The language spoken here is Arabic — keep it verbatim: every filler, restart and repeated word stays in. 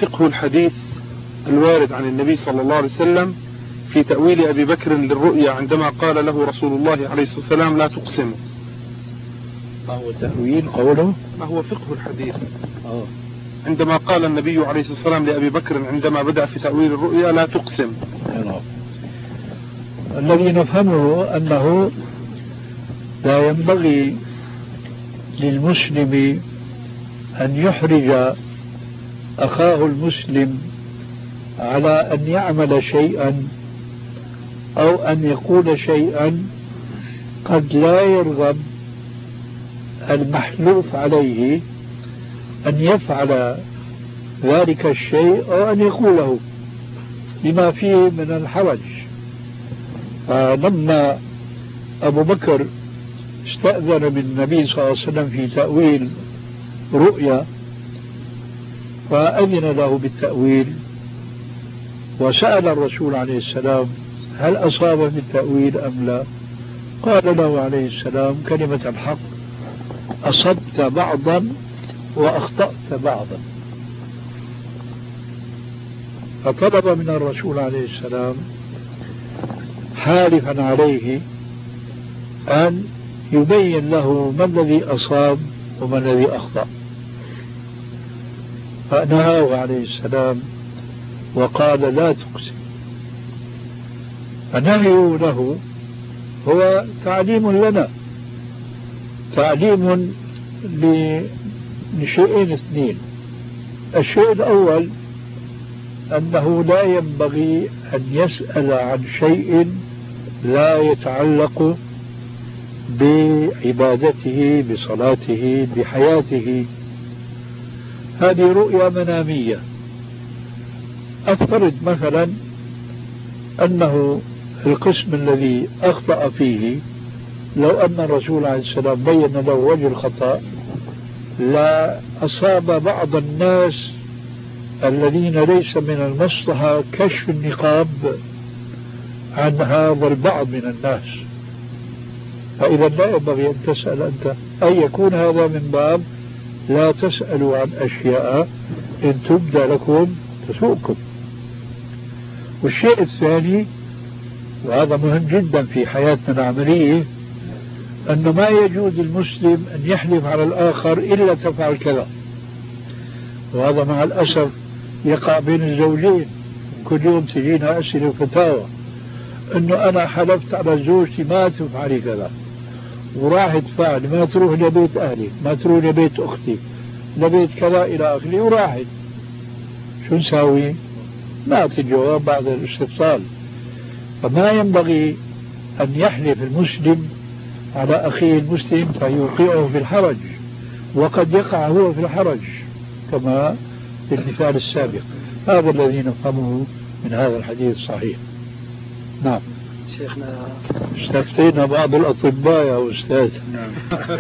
فقه الحديث الوارد عن النبي صلى الله عليه وسلم في تأويل أبي بكر للرؤيا عندما قال له رسول الله عليه الصلاة والسلام لا تقسم؟ ما هو تأويل قوله؟ ما هو فقه الحديث أوه. عندما قال النبي عليه الصلاة والسلام لأبي بكر عندما بدأ في تأويل الرؤيا لا تقسم؟ أوه. الذي نفهمه أنه لا ينبغي للمسلم أن يحرج أخاه المسلم على أن يعمل شيئا أو أن يقول شيئا قد لا يرغب المحلوف عليه أن يفعل ذلك الشيء أو أن يقوله لما فيه من الحرج. فلما أبو بكر استأذن بالنبي صلى الله عليه وسلم في تأويل رؤيا فأذن له بالتأويل وسأل الرسول عليه السلام هل أصاب في التأويل أم لا؟ قال له عليه السلام كلمة الحق أصبت بعضا وأخطأت بعضا. فطلب من الرسول عليه السلام حالفا عليه أن يبين له ما الذي أصاب وما الذي أخطأ، فنهاه عليه السلام وقال لا تقسم. فنهيه له هو تعليم لنا، تعليم لشيئين اثنين. الشيء الأول أنه لا ينبغي أن يسأل عن شيء لا يتعلق بعبادته بصلاته بحياته. هذه رؤيا منامية. أفترض مثلا أنه القسم الذي أخطأ فيه لو أن الرسول عليه السلام بين له وجه الخطأ لا أصاب بعض الناس الذين ليس من المصلحة كشف النقاب عن هذا البعض من الناس. فإذا لا ينبغي أن تسأل أنت، أن يكون هذا من باب لا تسألوا عن أشياء إن تبدى لكم تسوءكم. والشيء الثاني وهذا مهم جدا في حياتنا العملية أنه ما يجوز المسلم أن يحلف على الآخر إلا تفعل كذا. وهذا مع الأسف يقع بين الزوجين. كل يوم تجينا أسئلة وفتاوى أنه أنا حلفت على زوجتي ما تفعلي كذا وراح تفعل، ما تروح لبيت أهلي، ما تروح لبيت أختي، لبيت كذا إلى آخره، وراحت. شو نساوي؟ نعطي الجواب بعد الاستفصال. فما ينبغي أن يحلف المسلم على أخيه المسلم فيوقعه في الحرج، وقد يقع هو في الحرج كما في المثال السابق. هذا الذي نفهمه من هذا الحديث الصحيح. نعم شيخنا استفتينا بعض الأطباء يا أستاذ. نعم